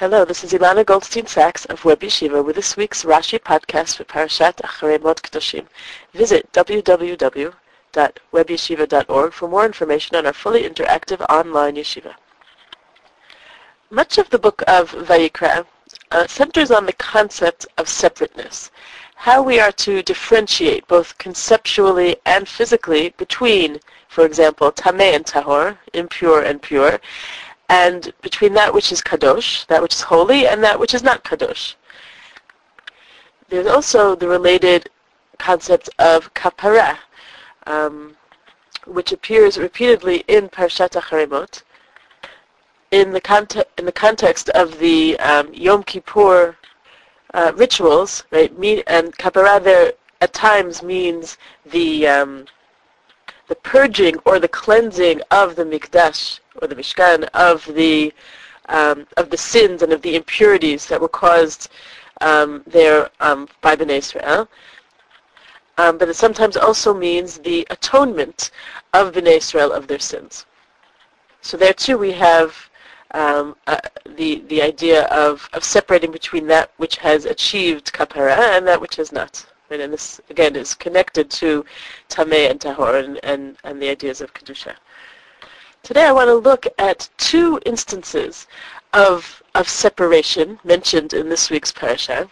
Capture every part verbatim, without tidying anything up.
Hello, this is Ilana Goldstein-Sachs of Web Yeshiva with this week's Rashi podcast for Parashat Acharei Mot Kedoshim. Visit w w w dot web yeshiva dot org for more information on our fully interactive online yeshiva. Much of the book of Vayikra uh, centers on the concept of separateness, how we are to differentiate both conceptually and physically between, for example, Tameh and Tahor, impure and pure, and between that which is kadosh, that which is holy, and that which is not kadosh. There's also the related concept of kapara, um, which appears repeatedly in Parashat Acharei Mot, in the context in the context of the um, Yom Kippur uh, rituals, right? Me- and kapara there at times means the um, the purging or the cleansing of the mikdash or the mishkan of the um, of the sins and of the impurities that were caused um, there um, by Bnei Israel. Um, but it sometimes also means the atonement of Bnei Israel of their sins. So there too we have um, uh, the the idea of, of separating between that which has achieved kapara and that which has not. Right? And this again is connected to Tameh and Tahor and, and, and the ideas of Kedusha. Today I want to look at two instances of of separation mentioned in this week's parasha.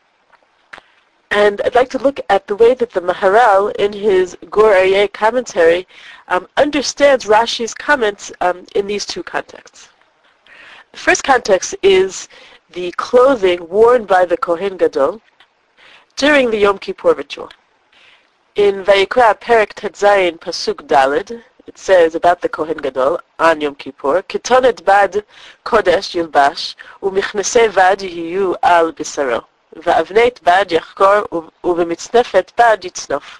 And I'd like to look at the way that the Maharal, in his Gur Aryeh commentary, um, understands Rashi's comments um, in these two contexts. The first context is the clothing worn by the Kohen Gadol during the Yom Kippur ritual. In Vayikra, Perek Tetzayin, Pasuk Daled, it says about the Kohen Gadol on Yom Kippur, Ketonet bad kodesh yilbash, u'michnesei vad yiyu al bisaro. Va'avneit bad yachkor u'b'mitznefet bad yitznof.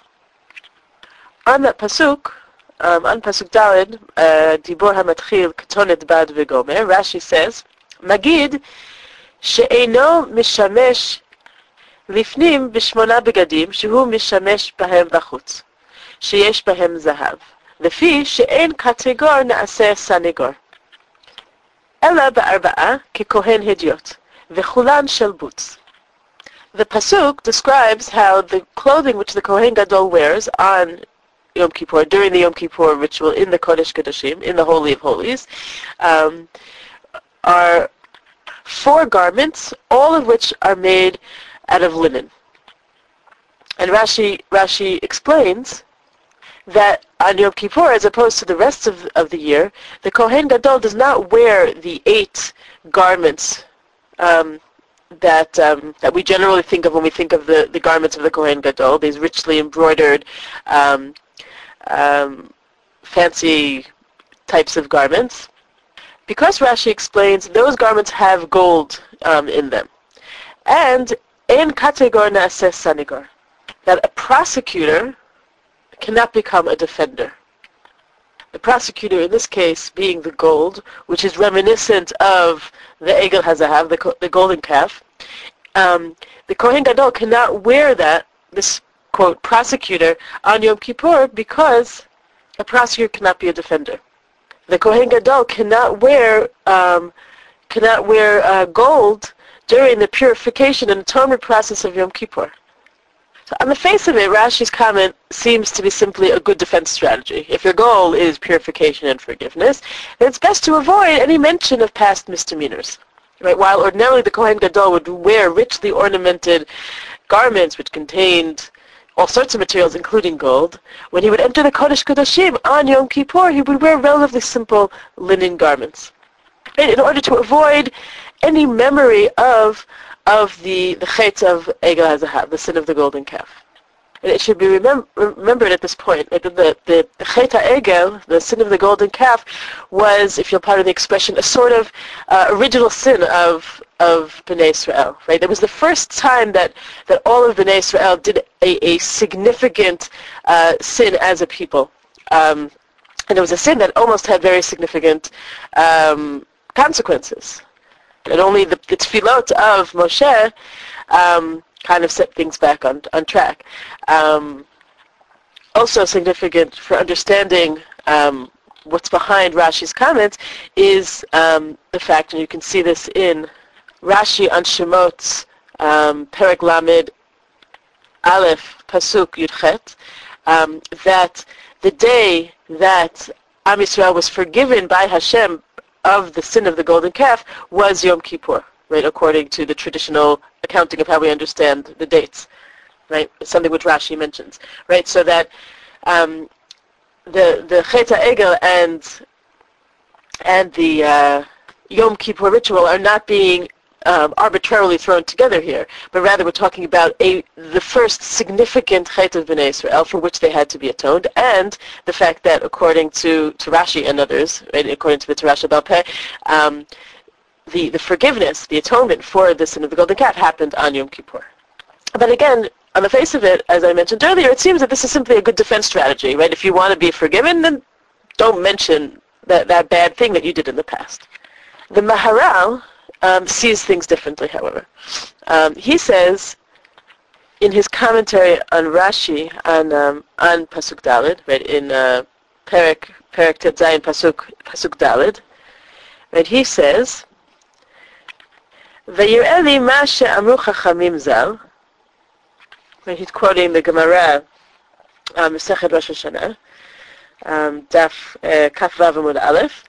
On that pasuk, um, on pasuk Daled, uh, Dibor hamatchil ketonet bad v'gomer, Rashi says, Magid she'eino mishamesh לפנים בשמונה בגדים שהוא משמש בהם בחוץ, שיש בהם זהב, לפי שאין קטגור נעשה סנגור. אלא בארבעה ככהן הדיוט, וכולן של בוץ. The pasuk describes how the clothing which the Kohen Gadol wears on Yom Kippur, during the Yom Kippur ritual in the Kodesh Kodashim, in the Holy of Holies, um, are four garments, all of which are made out of linen. And Rashi Rashi explains that on Yom Kippur, as opposed to the rest of, of the year, the Kohen Gadol does not wear the eight garments um, that um, that we generally think of when we think of the, the garments of the Kohen Gadol, these richly embroidered, um, um, fancy types of garments. Because Rashi explains, those garments have gold um, in them. And Ein kategor na'aseh sanigor, that a prosecutor cannot become a defender. The prosecutor in this case being the gold, which is reminiscent of the Egel HaZahav, the, the golden calf. Um, the Kohen Gadol cannot wear that, this, quote, prosecutor, on Yom Kippur because a prosecutor cannot be a defender. The Kohen Gadol cannot wear, um, cannot wear uh, gold during the purification and atonement process of Yom Kippur. So on the face of it, Rashi's comment seems to be simply a good defense strategy. If your goal is purification and forgiveness, then it's best to avoid any mention of past misdemeanors. Right? While ordinarily the Kohen Gadol would wear richly ornamented garments which contained all sorts of materials, including gold, when he would enter the Kodesh Kodashim on Yom Kippur, he would wear relatively simple linen garments. Right? In order to avoid any memory of of the the chet of Egel HaZahav, the sin of the golden calf. And it should be remem- remembered at this point that the, the, the chet HaEgel, the sin of the golden calf, was, if you'll pardon the expression, a sort of uh, original sin of of Bnei Israel. Right? It was the first time that, that all of Bnei Israel did a, a significant uh, sin as a people. Um, and it was a sin that almost had very significant um, consequences. And only the, the tefillot of Moshe um, kind of set things back on, on track. Um, also significant for understanding um, what's behind Rashi's comments is um, the fact, and you can see this in Rashi on Shemot, um, Perek Lamed Aleph, Pasuk Yudchet, um, that the day that Am Yisrael was forgiven by Hashem of the sin of the golden calf was Yom Kippur, right, according to the traditional accounting of how we understand the dates, right, something which Rashi mentions, right, so that um, the the Chet HaEgel and and the uh, Yom Kippur ritual are not being um, arbitrarily thrown together here, but rather we're talking about a the first significant Chet of Bnei Israel for which they had to be atoned, and the fact that according to, to Rashi and others, right, according to the Torah Sheba'al Peh, um, the, the forgiveness, the atonement for the sin of the golden calf happened on Yom Kippur. But again, on the face of it, as I mentioned earlier, it seems that this is simply a good defense strategy, right? If you want to be forgiven, then don't mention that, that bad thing that you did in the past. The Maharal um, sees things differently, however. Um, he says, in his commentary on Rashi, on um, on Pasuk Daled, right, in uh, Perek Perek Tet Zayin Pasuk Pasuk Daled, right, he says, "Vayir'eh li ma she'amru chachamim zal." Right, he's quoting the Gemara, um, Masechet Rosh Hashanah, um, Daf uh, Kaf Vav Amud Aleph.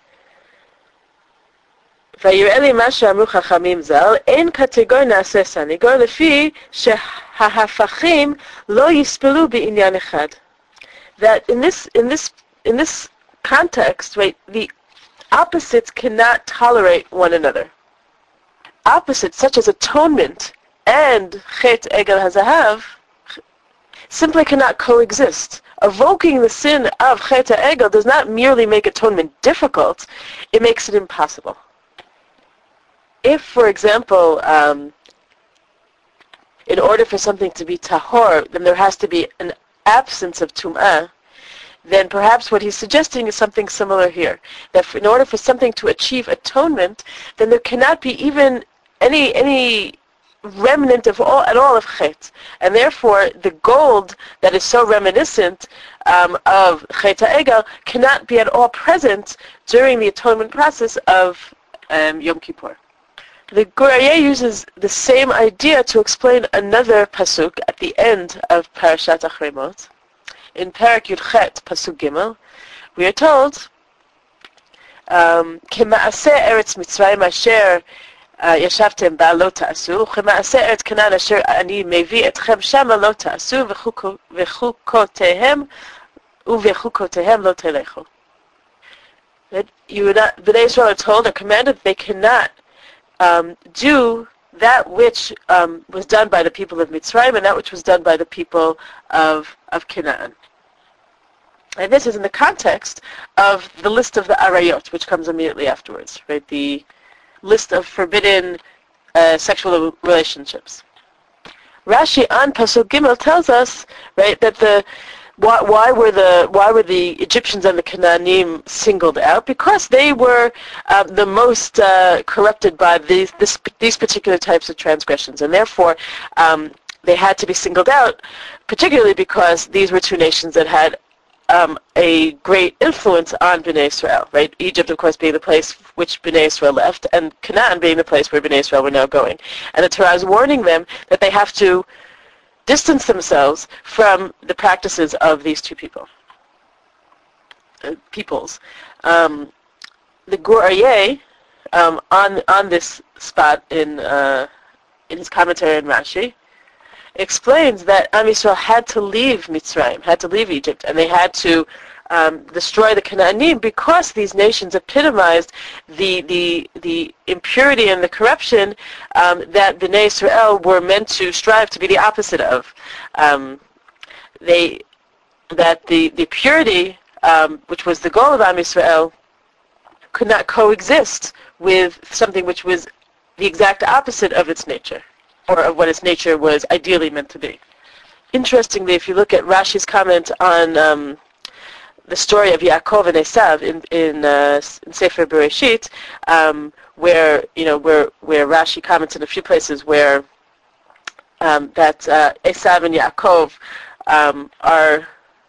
ויראה לי מה שאמרו חכמים ז"ל, אין קטגור נעשה סניגור לפי שההפכים לא יסבלו בעניין אחד. That in this in this in this context, right, the opposites cannot tolerate one another. Opposites such as atonement and Chet Egel HaZahav simply cannot coexist. Evoking the sin of Chet Egel does not merely make atonement difficult; it makes it impossible. If, for example, um, in order for something to be tahor, then there has to be an absence of tum'ah, then perhaps what he's suggesting is something similar here. That in order for something to achieve atonement, then there cannot be even any any remnant of all at all of chet, and therefore the gold that is so reminiscent um, of Chet HaEgel cannot be at all present during the atonement process of um, Yom Kippur. The Gur Aryeh uses the same idea to explain another pasuk at the end of Parashat Achrei Mot. In Perek Yudchet, Pasuk Gimel, we are told, "Kema'aseh Eretz Mitzrayim asher yashavtem ba lo ta'asu, וכמעשה ארץ כנען אשר אני מביא אתכם שמה לא תעשו, וחוקותיהם ובחוקותיהם לא תלכו." That you would not, Bnei Israel are told or commanded that they cannot Um, do that which um, was done by the people of Mitzrayim and that which was done by the people of, of Canaan. And this is in the context of the list of the Arayot, which comes immediately afterwards, right? The list of forbidden uh, sexual relationships. Rashi on Pasuk Gimel tells us, right, that the Why, why were the why were the Egyptians and the Canaanim singled out? Because they were uh, the most uh, corrupted by these this, these particular types of transgressions, and therefore um, they had to be singled out, particularly because these were two nations that had um, a great influence on Bnei Israel. Right, Egypt, of course, being the place which Bnei Israel left, and Canaan being the place where Bnei Israel were now going. And the Torah is warning them that they have to distance themselves from the practices of these two people, uh, peoples. Um, the Gur Aryeh, um, on on this spot in uh, in his commentary on Rashi, explains that Am Yisrael had to leave Mitzrayim, had to leave Egypt, and they had to um, destroy the Canaanim because these nations epitomized the the the impurity and the corruption um, that Bnei Israel were meant to strive to be the opposite of. Um, they that the the purity, um, which was the goal of Am Yisrael, could not coexist with something which was the exact opposite of its nature, or of what its nature was ideally meant to be. Interestingly, if you look at Rashi's comment on um, the story of Yaakov and Esav in in, uh, in Sefer Bereshit, um, where you know where where Rashi comments in a few places where um, that uh, Esav and Yaakov um, are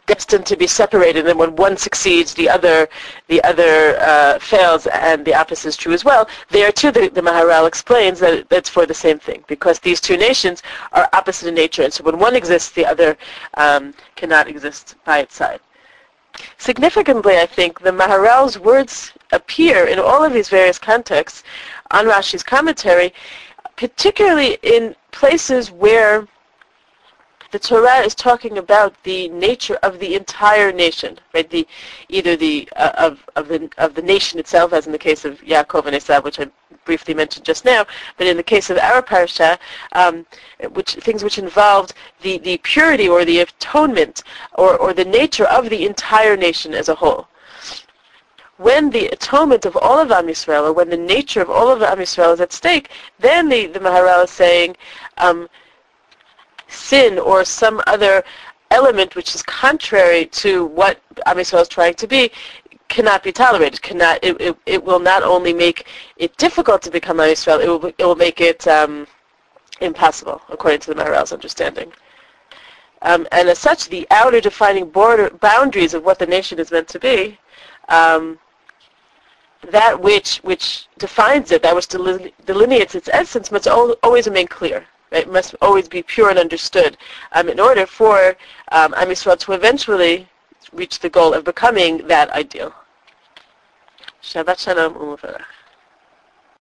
destined to be separated, and when one succeeds, the other the other uh, fails, and the opposite is true as well. There too, the, the Maharal explains that that's for the same thing, because these two nations are opposite in nature, and so when one exists, the other um, cannot exist by its side. Significantly, I think, the Maharal's words appear in all of these various contexts on Rashi's commentary, particularly in places where the Torah is talking about the nature of the entire nation, right? The either the uh, of of the of the nation itself, as in the case of Yaakov and Esav, which I briefly mentioned just now, but in the case of our parasha, um, which things which involved the the purity or the atonement or or the nature of the entire nation as a whole. When the atonement of all of Am Yisrael, or when the nature of all of Am Yisrael is at stake, then the the Maharal is saying. Um, sin or some other element which is contrary to what Am Yisrael is trying to be cannot be tolerated. Cannot it, it, it will not only make it difficult to become Am Yisrael, it will it will make it um, impossible, according to the Maharal's understanding. Um, and as such, the outer defining border boundaries of what the nation is meant to be, um, that which which defines it, that which deline- delineates its essence, must al- always remain clear. It must always be pure and understood um, in order for um, Am Yisrael to eventually reach the goal of becoming that ideal. Shabbat Shalom U'Mevarach.